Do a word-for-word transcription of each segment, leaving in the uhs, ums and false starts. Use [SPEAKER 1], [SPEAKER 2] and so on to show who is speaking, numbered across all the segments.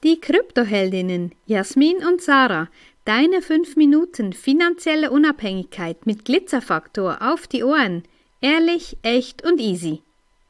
[SPEAKER 1] Die Kryptoheldinnen Jasmin und Sarah. Deine fünf Minuten finanzielle Unabhängigkeit mit Glitzerfaktor auf die Ohren. Ehrlich, echt und easy.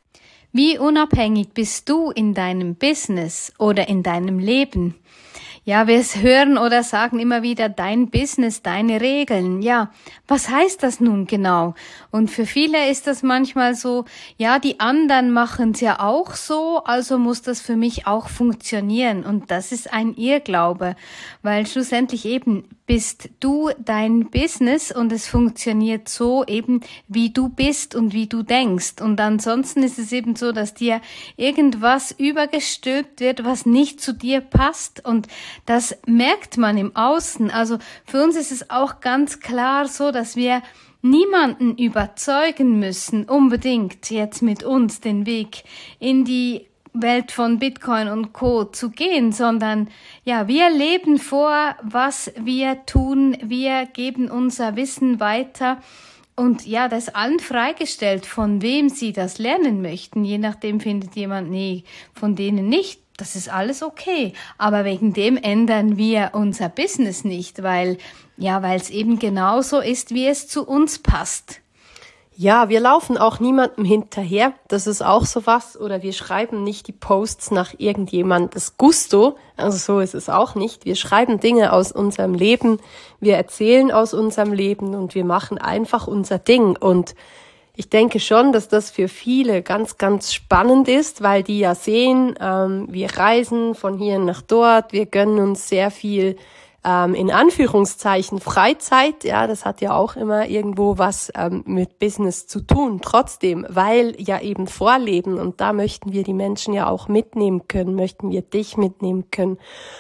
[SPEAKER 2] Wie unabhängig bist du in deinem Business oder in deinem Leben? Ja, wir hören oder sagen immer wieder, dein Business, deine Regeln. Ja, was heißt das nun genau? Und für viele ist das manchmal so, ja, die anderen machen es ja auch so, also muss das für mich auch funktionieren. Und das ist ein Irrglaube, weil schlussendlich eben bist du dein Business und es funktioniert so eben, wie du bist und wie du denkst. Und ansonsten ist es eben so, dass dir irgendwas übergestülpt wird, was nicht zu dir passt. Und das merkt man im Außen. Also für uns ist es auch ganz klar so, dass wir niemanden überzeugen müssen, unbedingt jetzt mit uns den Weg in die Welt von Bitcoin und Co. zu gehen, sondern ja, wir leben vor, was wir tun, wir geben unser Wissen weiter und ja, das ist allen freigestellt, von wem sie das lernen möchten. Je nachdem findet jemand, nee, von denen nicht. Das ist alles okay, aber wegen dem ändern wir unser Business nicht, weil ja, weil es eben genauso ist, wie es zu uns passt.
[SPEAKER 3] Ja, wir laufen auch niemandem hinterher, das ist auch so was, oder wir schreiben nicht die Posts nach irgendjemandes Gusto, also so ist es auch nicht. Wir schreiben Dinge aus unserem Leben, wir erzählen aus unserem Leben und wir machen einfach unser Ding. Und ich denke schon, dass das für viele ganz, ganz spannend ist, weil die ja sehen, ähm, wir reisen von hier nach dort, wir gönnen uns sehr viel Ähm, in Anführungszeichen Freizeit, ja, das hat ja auch immer irgendwo was ähm, mit Business zu tun, trotzdem, weil ja eben Vorleben und da möchten wir die Menschen ja auch mitnehmen können, möchten wir dich mitnehmen können.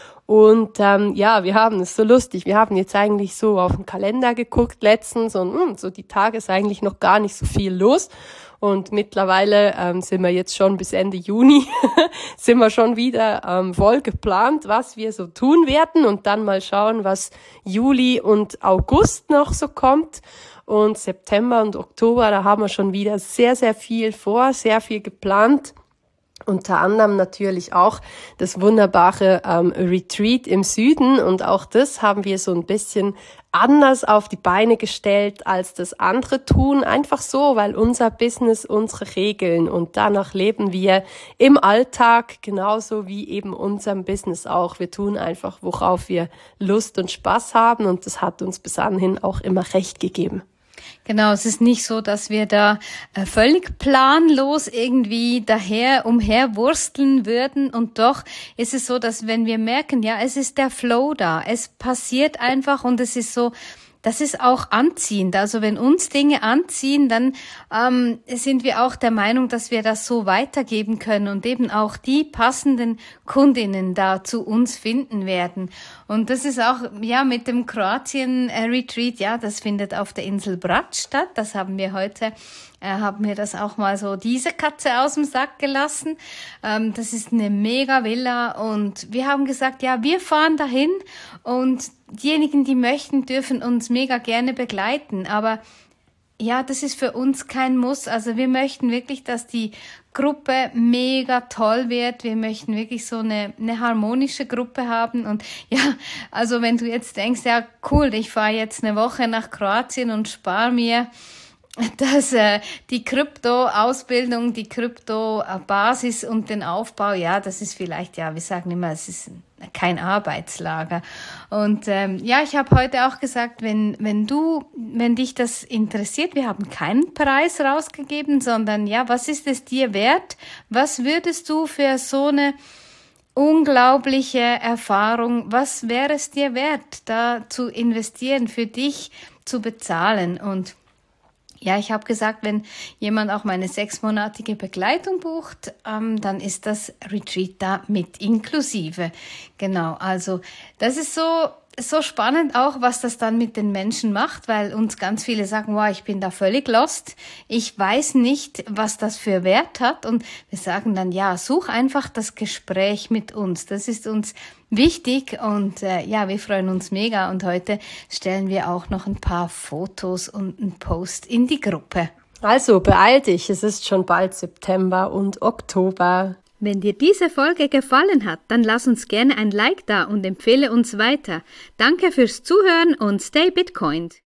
[SPEAKER 3] Und ähm, ja, wir haben es so lustig, wir haben jetzt eigentlich so auf den Kalender geguckt letztens und mh, so die Tage ist eigentlich noch gar nicht so viel los. Und mittlerweile ähm, sind wir jetzt schon bis Ende Juni, sind wir schon wieder ähm, voll geplant, was wir so tun werden und dann mal schauen, was Juli und August noch so kommt. Und September und Oktober, da haben wir schon wieder sehr, sehr viel vor, sehr viel geplant. Unter anderem natürlich auch das wunderbare ähm, Retreat im Süden und auch das haben wir so ein bisschen anders auf die Beine gestellt, als das andere tun. Einfach so, weil unser Business, unsere Regeln und danach leben wir im Alltag genauso wie eben unserem Business auch. Wir tun einfach, worauf wir Lust und Spaß haben und das hat uns bis anhin auch immer recht gegeben.
[SPEAKER 2] Genau, es ist nicht so, dass wir da äh, völlig planlos irgendwie daher umherwursteln würden und doch ist es so, dass wenn wir merken, ja, es ist der Flow da, es passiert einfach und es ist so, das ist auch anziehend. Also wenn uns Dinge anziehen, dann ähm, sind wir auch der Meinung, dass wir das so weitergeben können und eben auch die passenden Kundinnen da zu uns finden werden. Und das ist auch, ja, mit dem Kroatien-Retreat, ja, das findet auf der Insel Brač statt. Das haben wir heute, äh, haben wir das auch mal so, diese Katze aus dem Sack gelassen. Ähm, das ist eine mega Villa und wir haben gesagt, ja, wir fahren dahin und diejenigen, die möchten, dürfen uns mega gerne begleiten, aber ja, das ist für uns kein Muss. Also wir möchten wirklich, dass die Gruppe mega toll wird. Wir möchten wirklich so eine, eine harmonische Gruppe haben. Und ja, also wenn du jetzt denkst, ja cool, ich fahre jetzt eine Woche nach Kroatien und spare mir dass äh, die Krypto-Ausbildung, die Krypto-Basis und den Aufbau, ja, das ist vielleicht, ja, wir sagen immer, es ist kein Arbeitslager. Und ähm, ja, ich habe heute auch gesagt, wenn wenn du, wenn dich das interessiert, wir haben keinen Preis rausgegeben, sondern ja, was ist es dir wert? Was würdest du für so eine unglaubliche Erfahrung, was wäre es dir wert, da zu investieren, für dich zu bezahlen? Und ja, ich habe gesagt, wenn jemand auch meine sechsmonatige Begleitung bucht, ähm, dann ist das Retreat da mit inklusive. Genau, also das ist so so spannend auch, was das dann mit den Menschen macht, weil uns ganz viele sagen, wow, ich bin da völlig lost, ich weiß nicht, was das für Wert hat und wir sagen dann, ja, such einfach das Gespräch mit uns, das ist uns wichtig und äh, ja, wir freuen uns mega und heute stellen wir auch noch ein paar Fotos und einen Post in die Gruppe.
[SPEAKER 3] Also beeil dich, es ist schon bald September und Oktober.
[SPEAKER 1] Wenn dir diese Folge gefallen hat, dann lass uns gerne ein Like da und empfehle uns weiter. Danke fürs Zuhören und stay Bitcoined!